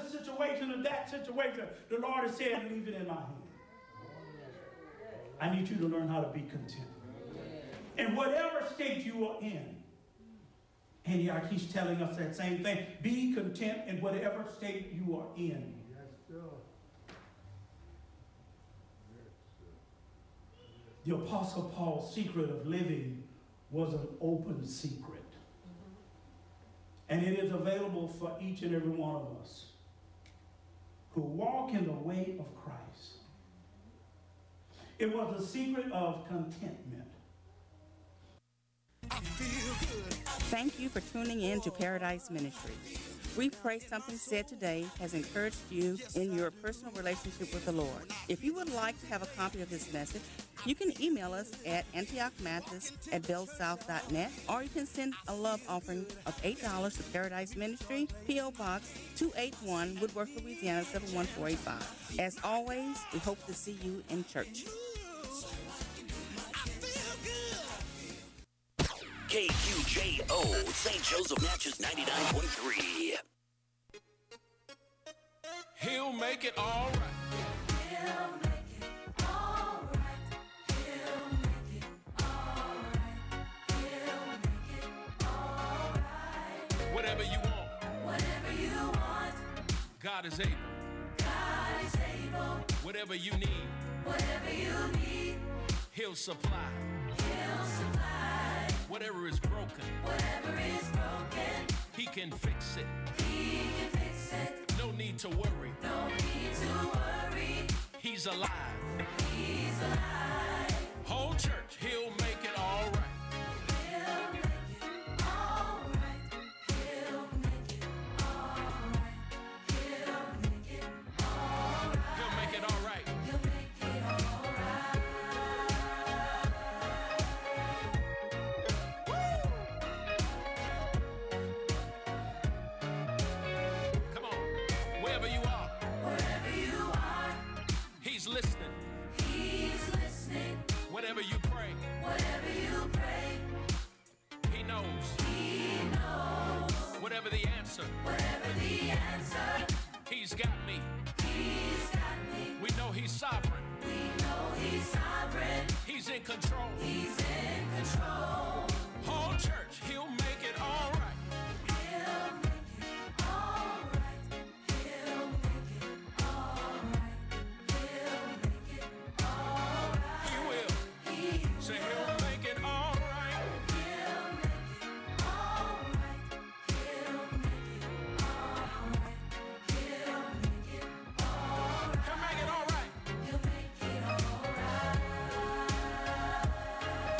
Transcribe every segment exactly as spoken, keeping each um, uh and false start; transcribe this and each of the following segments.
this situation or that situation, the Lord has said, leave it in my hand. I need you to learn how to be content. In whatever state you are in, and he's telling us that same thing. Be content in whatever state you are in. Yes, sir. The Apostle Paul's secret of living was an open secret. And it is available for each and every one of us who walk in the way of Christ. It was a secret of contentment. I feel good. Thank you for tuning in to Paradise Ministry. We pray something said today has encouraged you in your personal relationship with the Lord. If you would like to have a copy of this message, you can email us at antioch mathis at bellsouth dot net, or you can send a love offering of eight dollars to Paradise Ministry, P O. Box two eighty-one, Woodworth, Louisiana seven one four eight five. As always, we hope to see you in church. K Q J O, Saint Joseph Natchez ninety-nine point three. He'll make it all right. He'll make it all right. He'll make it all right. He'll make it all right. Whatever you want, Whatever you want, God is able. God is able. Whatever you need, Whatever you need, He'll supply. He'll supply. Whatever is broken, Whatever is broken, He can fix it. He can fix it. No need to worry. No need to worry. He's alive. He's alive. Whole church, He'll make it all right. He'll make it all right. He'll make it all right. He'll make it all right. He'll make it all right. He'll make it all right. Come on. Wherever you are, Wherever you are, He's listening. He's listening. Whatever you pray, Whatever you pray, He knows. He knows. Whatever the answer, Whatever the answer, He's got me. He's got me. We know He's sovereign. We know He's sovereign. He's in control. He's in control. Whole church, He'll make it all right. He'll make it all right. He'll make it all right. He'll make it all right. He will. He will. Say He'll make it all right. He'll make it all right. He'll make it all right. He'll make it all right. He'll make it all right. He'll make it all right.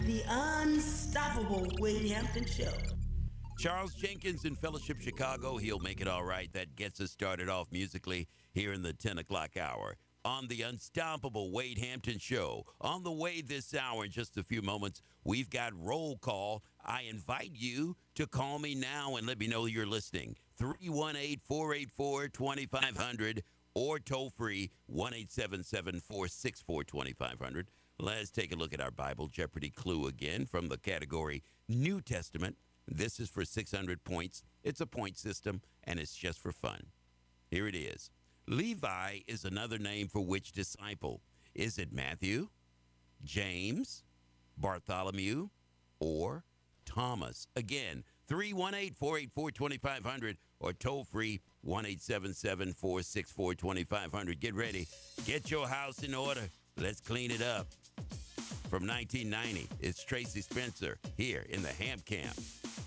The unstoppable Wade Hampton Show. Charles Jenkins in Fellowship Chicago. He'll make it all right. That gets us started off musically here in the ten o'clock hour on the unstoppable Wade Hampton Show. On the way this hour in just a few moments, we've got roll call. I invite you to call me now and let me know you're listening. three one eight, four eight four, two five zero zero or toll free one eight seven seven, four six four, two five zero zero. Let's take a look at our Bible Jeopardy clue again from the category New Testament. This is for six hundred points. It's a point system, and it's just for fun. Here it is. Levi is another name for which disciple? Is it Matthew, James, Bartholomew, or Thomas? Again, three one eight, four eight four, two five zero zero or toll free one eight seven seven, four six four, two five zero zero. Get ready. Get your house in order. Let's clean it up. From nineteen ninety, it's Tracy Spencer here in the Hamp Camp.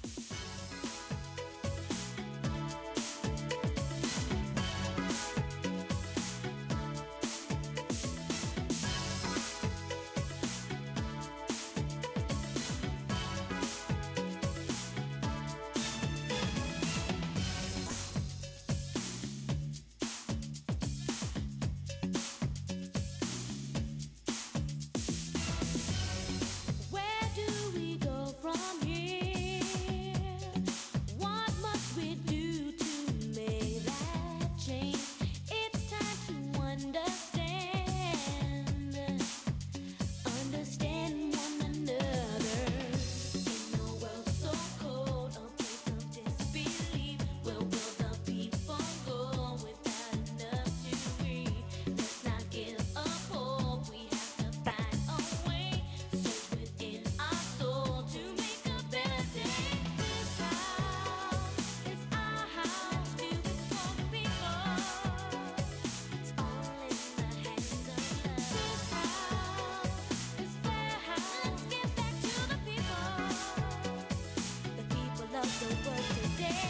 Where do we go from here? What must we do to make that change? It's time to understand, understand one another. In a world so cold, a place of disbelief, where will the people go without enough to breathe? Let's not give up hope. We have to find a way. Search within our soul to make a better day. This house is our house, to be for the people. It's all in the hands of love. This house is their house. Let's give back to the people, the people of the world today.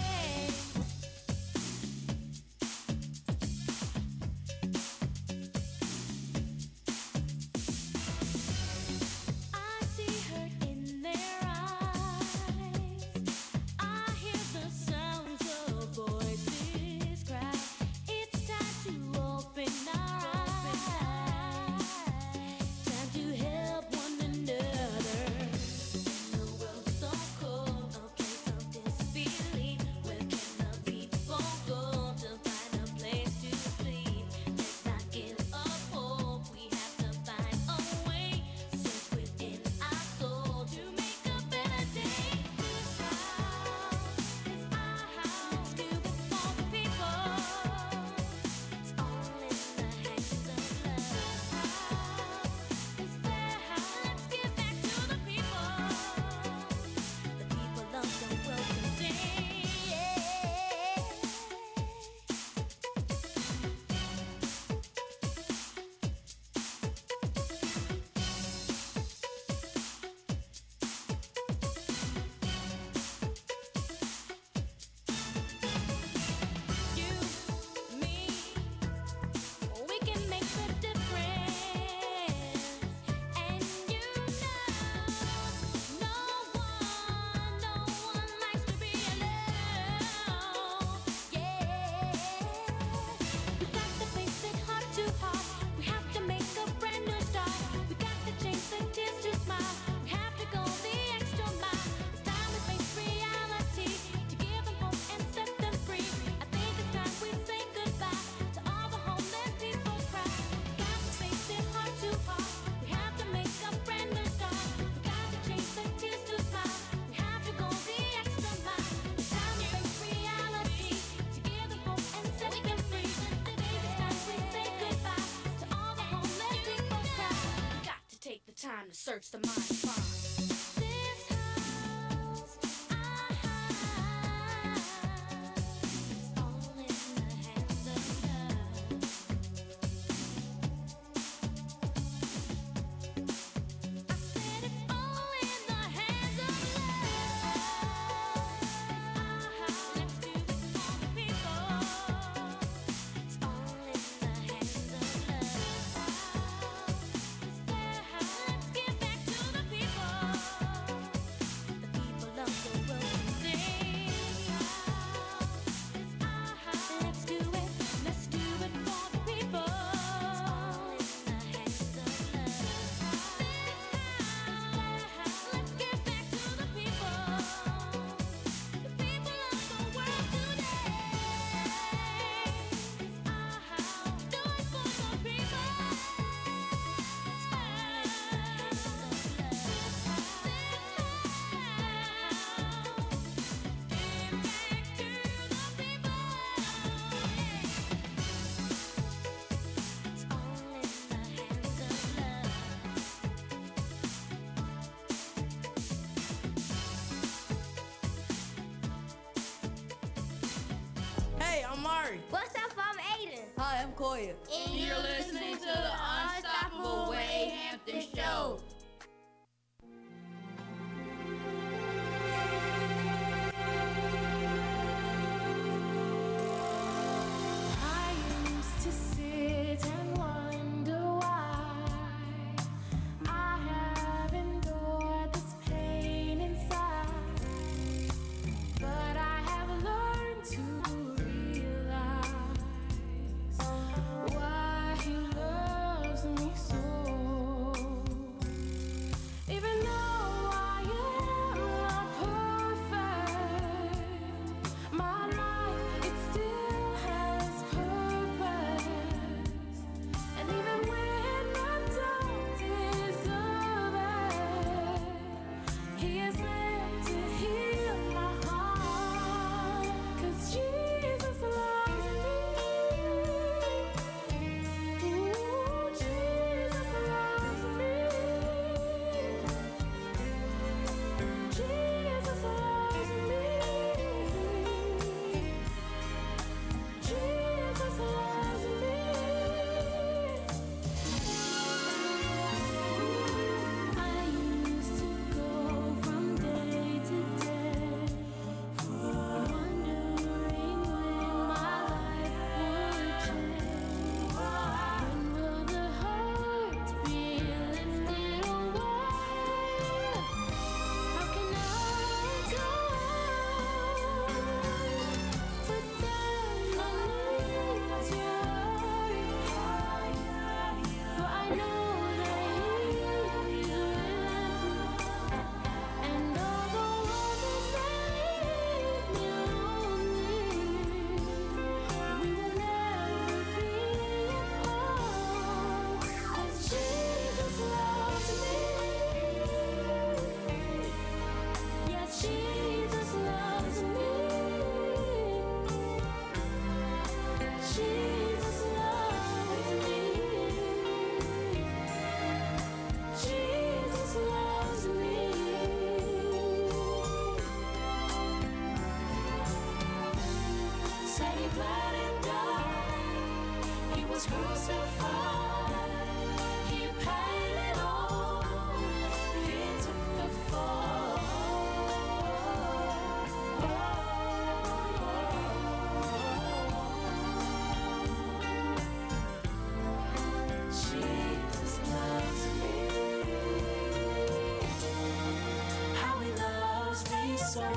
I see hurt in their eyes. I hear the sounds of voices cry. It's time to open our eyes. Time to help one another. In a world so cold, a place of disbelief, where can the people go to find a place to sleep? Let's not give up hope. We have to find a way. Search within our soul to make a better day. This house is our house, to be for the people. It's all in the hands of love. This house is their house. Let's give back to the people, the people of the world today. You, me, we can make the difference. And you know, no one, no one likes to be alone. Yeah, we got to face it heart to heart. We have to make a brand new start. We got to change the tears to smile. We have to go the extra mile. It's time we face reality, to give them hope and set them free. I think it's time we say goodbye to all the homeless people cry. We got to face it heart to heart. We have to make a brand new start. We got to change the tears to smile. We have to go the extra mile. It's time we face reality, to give them hope and set them free. I think it's time we say goodbye to all the homeless people cry. We got to take the time to search the mind and find this house, our house. It's all in the hands of love. I said it's all in the hands of love. It's our house. Let's do it for the people. It's all in the hands of love. This house is their house. Let's give back to the people. Hey, I'm Mari. What's up, I'm Aiden. Hi, I'm Koya. And you're listening to the Unstoppable Wade Hampton Show. I used to sit and wonder why I have endured this pain inside, but I have learned to realize why He loves me so. Even though I am not perfect, my life, it still has purpose. And even when I don't deserve it, He is meant to heal my heart. 'Cause Jesus loves me. Ooh, Jesus loves me. Jesus loves me. Jesus loves me. I used to go from day to day, wondering when my life would change. When will the hurt be lifted away? How can I go on? But then I need to hurry, for I know that He is with me. And although others may leave me lonely, we will never be apart. 'Cause Jesus loves me. Yes, Jesus loves me. Jesus loves me. Jesus loves me. Said He bled and died. He was crucified. He paid it all. He took the fall. Jesus loves me. How He loves me so.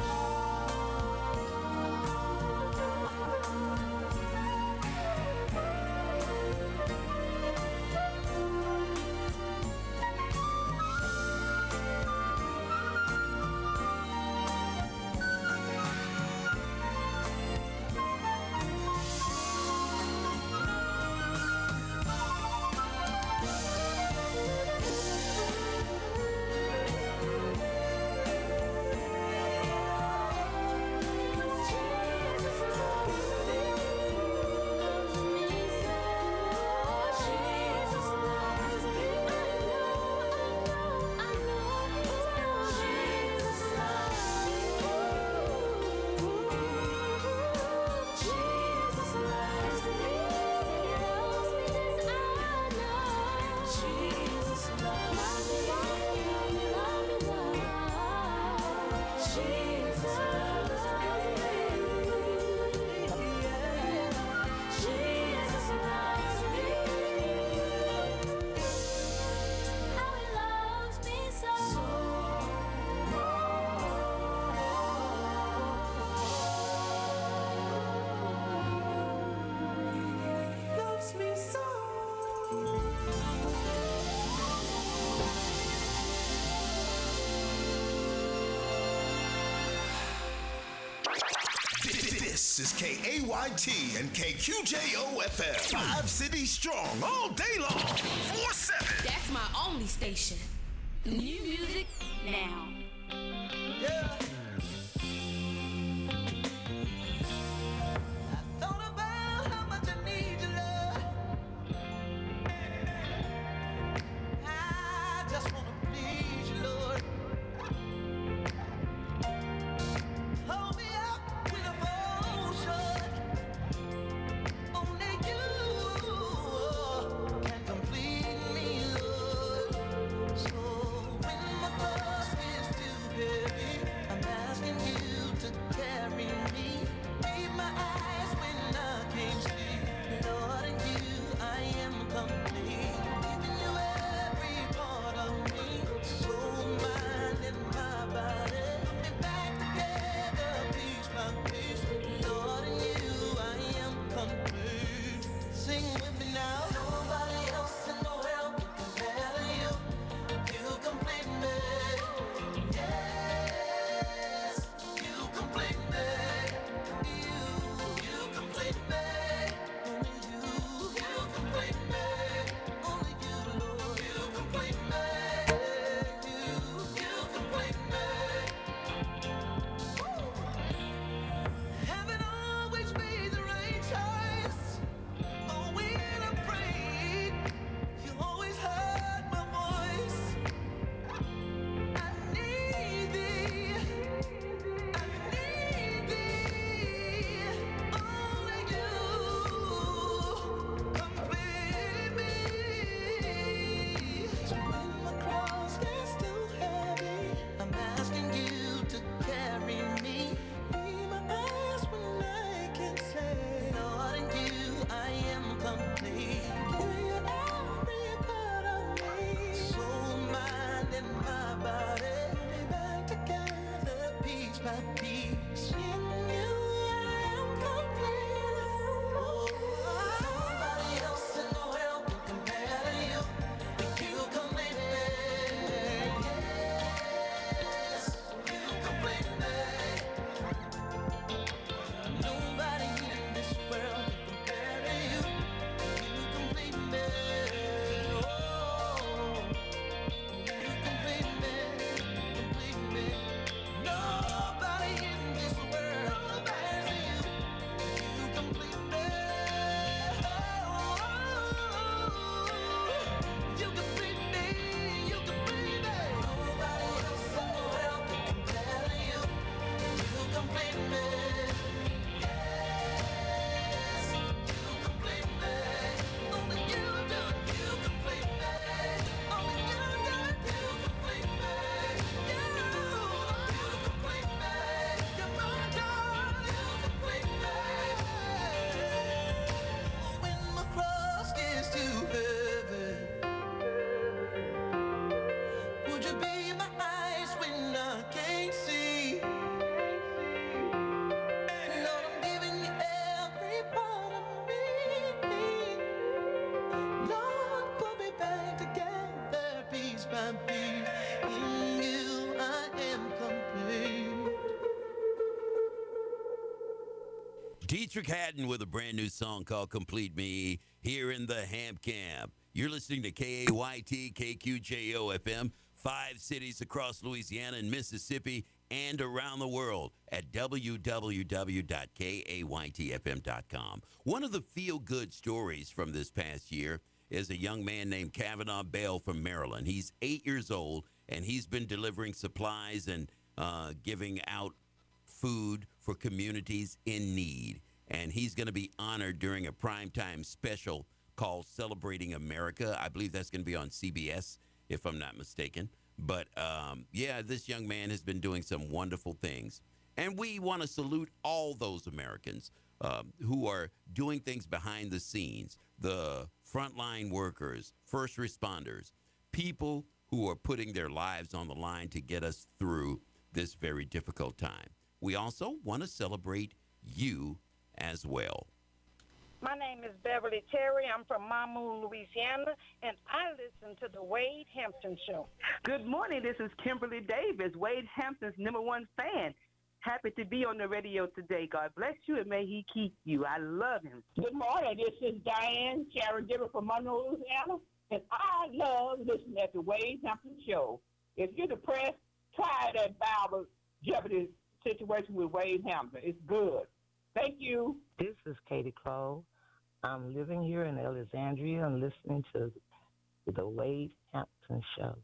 This is K A Y T and K Q J O F M. Five cities strong all day long. four seven. That's my only station. New music now. Yeah. Thought about how much I need your love. I just wanna please you, Lord. Hold me up with a devotion. Dietrich Haddon with a brand new song called Complete Me here in the Ham Camp. You're listening to K A Y T, K Q J O F M, five cities across Louisiana and Mississippi and around the world at w w w dot k a y t f m dot com. One of the feel-good stories from this past year is a young man named Kavanaugh Bell from Maryland. He's eight years old, and he's been delivering supplies and uh, giving out food for communities in need. And he's going to be honored during a primetime special called Celebrating America. I believe that's going to be on C B S, if I'm not mistaken. But, um, yeah, this young man has been doing some wonderful things. And we want to salute all those Americans um, who are doing things behind the scenes, the frontline workers, first responders, people who are putting their lives on the line to get us through this very difficult time. We also want to celebrate you as well. My name is Beverly Terry. I'm from Mamou, Louisiana, and I listen to the Wade Hampton Show. Good morning. This is Kimberly Davis, Wade Hampton's number one fan. Happy to be on the radio today. God bless you, and may he keep you. I love him. Good morning. This is Diane caregiver from Monroe, Louisiana, and I love listening to the Wade Hampton Show. If you're depressed, try that Bible Jeopardy situation with Wade Hampton. It's good. Thank you. This is Katie Crow. I'm living here in Alexandria and listening to the Wade Hampton Show.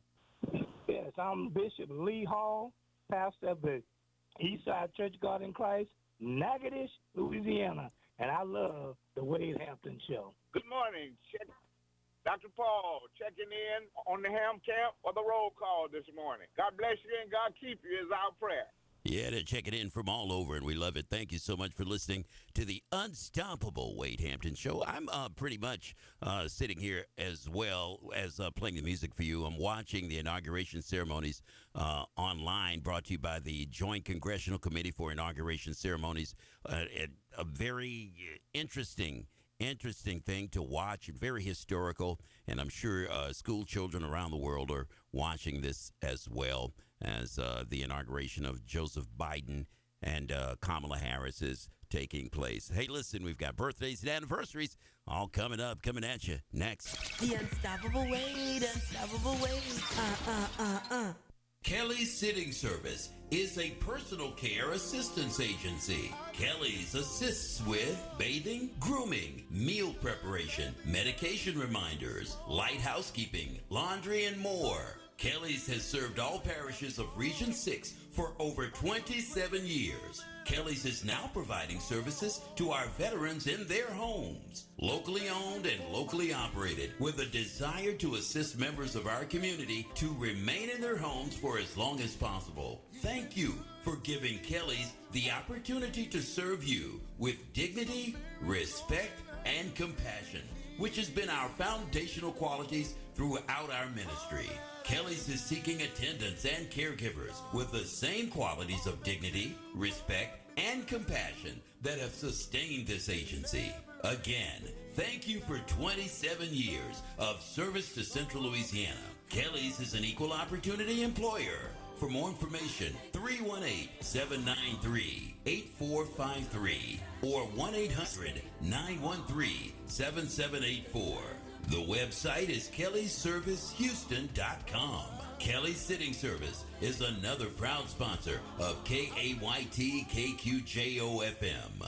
Yes, I'm Bishop Lee Hall, pastor of the Eastside Church of God in Christ, Natchitoches, Louisiana, and I love the Wade Hampton Show. Good morning. Check, Doctor Paul checking in on the Ham Camp or the roll call this morning. God bless you and God keep you is our prayer. Yeah, they're checking in from all over, and we love it. Thank you so much for listening to the Unstoppable Wade Hampton Show. I'm uh, pretty much uh, sitting here as well as uh, playing the music for you. I'm watching the inauguration ceremonies uh, online, brought to you by the Joint Congressional Committee for Inauguration Ceremonies. Uh, a very interesting Interesting thing to watch, very historical, and I'm sure uh, school children around the world are watching this as well as uh, the inauguration of Joseph Biden and uh, Kamala Harris is taking place. Hey, listen, we've got birthdays and anniversaries all coming up, coming at you next. The unstoppable Wade, unstoppable Wade. Uh, uh, uh, uh. Kelly's Sitting Service is a personal care assistance agency. Kelly's assists with bathing, grooming, meal preparation, medication reminders, light housekeeping, laundry, and more. Kelly's has served all parishes of Region six for over twenty-seven years. Kelly's is now providing services to our veterans in their homes. Locally owned and locally operated, with a desire to assist members of our community to remain in their homes for as long as possible. Thank you for giving Kelly's the opportunity to serve you with dignity, respect, and compassion, which has been our foundational qualities throughout our ministry. Kelly's is seeking attendants and caregivers with the same qualities of dignity, respect, and compassion that have sustained this agency. Again, thank you for twenty-seven years of service to Central Louisiana. Kelly's is an equal opportunity employer. For more information, three one eight, seven nine three, eight four five three or one eight hundred, nine one three, seven seven eight four. The website is kellys service houston dot com. Kelly's Sitting Service is another proud sponsor of K A Y T K Q J O F M.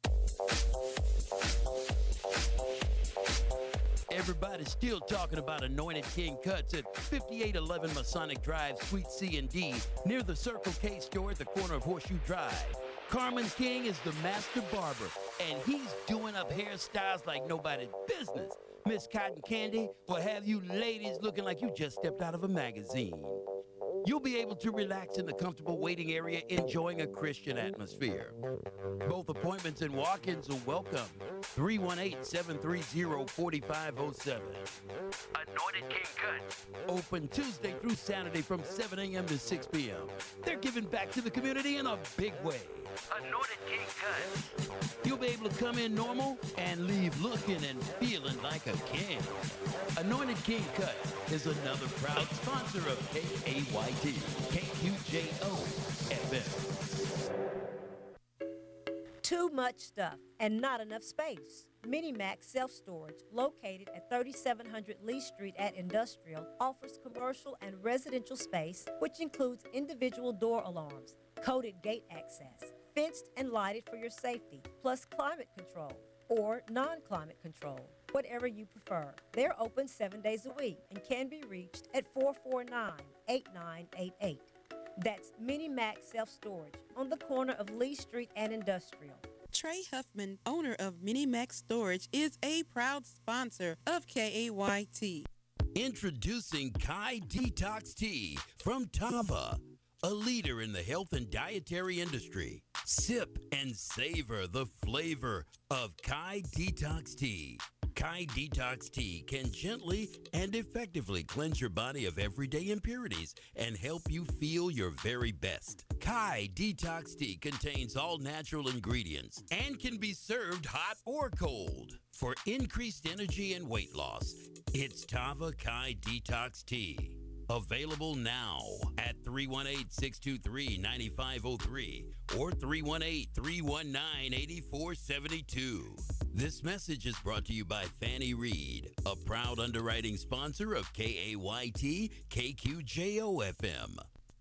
Everybody's still talking about Anointed King Cuts at fifty-eight eleven Masonic Drive, Suite C and D, near the Circle K store at the corner of Horseshoe Drive. Carmen King is the master barber, and he's doing up hairstyles like nobody's business. Miss Cotton Candy will have you ladies looking like you just stepped out of a magazine. You'll be able to relax in the comfortable waiting area, enjoying a Christian atmosphere. Both appointments and walk-ins are welcome. three one eight, seven three zero, four five zero seven. Anointed King Cuts. Open Tuesday through Saturday from seven a.m. to six p.m. They're giving back to the community in a big way. Anointed King Cuts. You'll be able to come in normal and leave looking and feeling like a king. Anointed King Cuts is another proud sponsor of K A Y T, K Q J O F M. Too much stuff and not enough space. Minimax Self-Storage, located at thirty-seven hundred Lee Street at Industrial, offers commercial and residential space, which includes individual door alarms, coded gate access, fenced and lighted for your safety, plus climate control or non-climate control, whatever you prefer. They're open seven days a week and can be reached at four four nine, eight nine eight eight. That's Minimax Self-Storage on the corner of Lee Street and Industrial. Trey Huffman, owner of Minimax Storage, is a proud sponsor of K A Y T. Introducing Kai Detox Tea from Tava, a leader in the health and dietary industry. Sip and savor the flavor of Kai Detox Tea. Kai Detox Tea can gently and effectively cleanse your body of everyday impurities and help you feel your very best. Kai Detox Tea contains all natural ingredients and can be served hot or cold. For increased energy and weight loss, it's Tava Kai Detox Tea. Available now at three one eight, six two three, nine five zero three or three one eight, three one nine, eight four seven two. This message is brought to you by Fannie Reed, a proud underwriting sponsor of K A Y T K Q J O F M.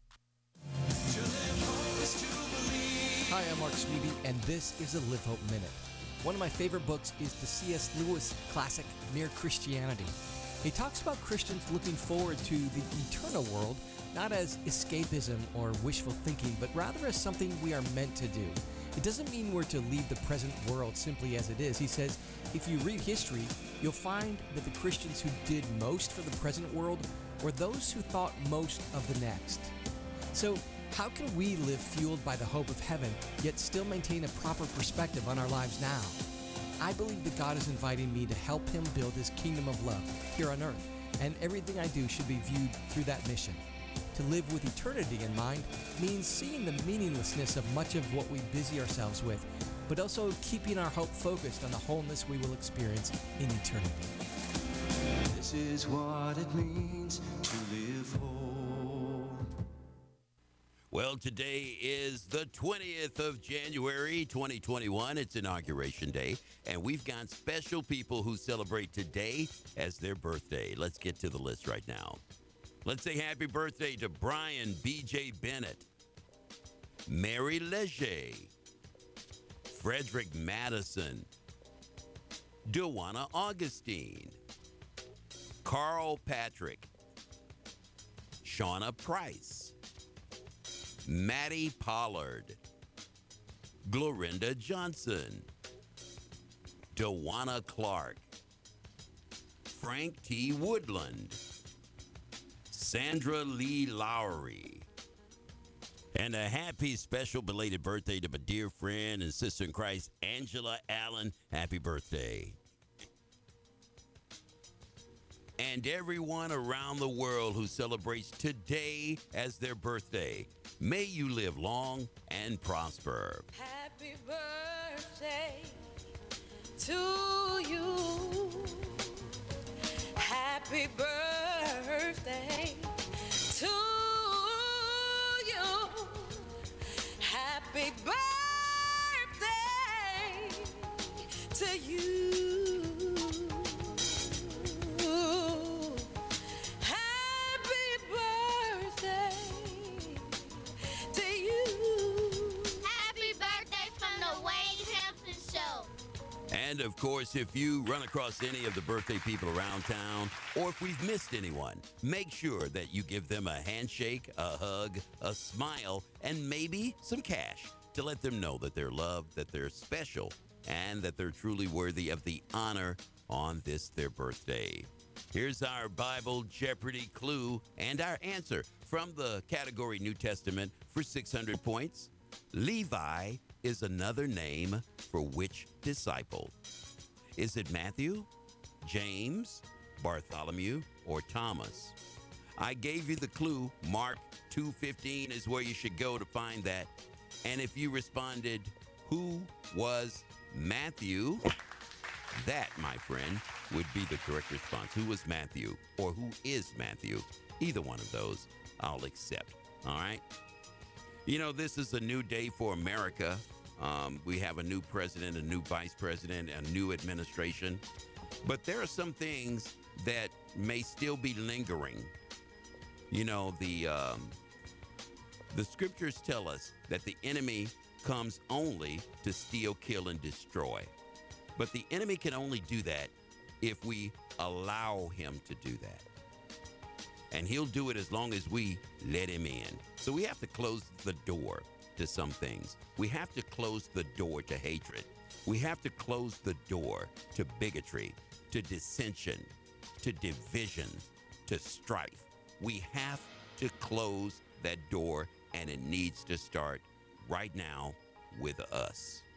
Hi, I'm Mark Sweeby, and this is a Live Hope Minute. One of my favorite books is the C S Lewis classic, Mere Christianity. He talks about Christians looking forward to the eternal world, not as escapism or wishful thinking, but rather as something we are meant to do. It doesn't mean we're to leave the present world simply as it is. He says, if you read history, you'll find that the Christians who did most for the present world were those who thought most of the next. So, how can we live fueled by the hope of heaven, yet still maintain a proper perspective on our lives now? I believe that God is inviting me to help him build his kingdom of love here on earth, and everything I do should be viewed through that mission. To live with eternity in mind means seeing the meaninglessness of much of what we busy ourselves with, but also keeping our hope focused on the wholeness we will experience in eternity. This is what it means to live whole. Well, today is the twentieth of January, twenty twenty-one. It's Inauguration Day, and we've got special people who celebrate today as their birthday. Let's get to the list right now. Let's say happy birthday to Brian B J Bennett, Mary Leger, Frederick Madison, Dewana Augustine, Carl Patrick, Shauna Price, Maddie Pollard, Glorinda Johnson, Dewana Clark, Frank T. Woodland, Sandra Lee Lowry, and a happy special belated birthday to my dear friend and sister in Christ, Angela Allen. Happy birthday. And everyone around the world who celebrates today as their birthday, may you live long and prosper. Happy birthday to you. Happy birthday to you. Happy birthday to you. Happy birthday to you. Happy birthday from the Wade Hampton Show. And of course, if you run across any of the birthday people around town, or if we've missed anyone, make sure that you give them a handshake, a hug, a smile, and maybe some cash to let them know that they're loved, that they're special, and that they're truly worthy of the honor on this their birthday. Here's our Bible Jeopardy clue and our answer from the category New Testament for six hundred points. Levi is another name for which disciple? Is it Matthew, James, Bartholomew, or Thomas? I gave you the clue. Mark two fifteen is where you should go to find that. And if you responded, who was Matthew? That, my friend, would be the correct response. Who was Matthew, or who is Matthew? Either one of those, I'll accept. All right? You know, this is a new day for America. Um, we have a new president, a new vice president, a new administration. But there are some things that may still be lingering. You know, the um, the scriptures tell us that the enemy comes only to steal, kill, and destroy. But the enemy can only do that if we allow him to do that. And he'll do it as long as we let him in. So we have to close the door to some things. We have to close the door to hatred. We have to close the door to bigotry, to dissension, to division, to strife. We have to close that door, and it needs to start right now with us.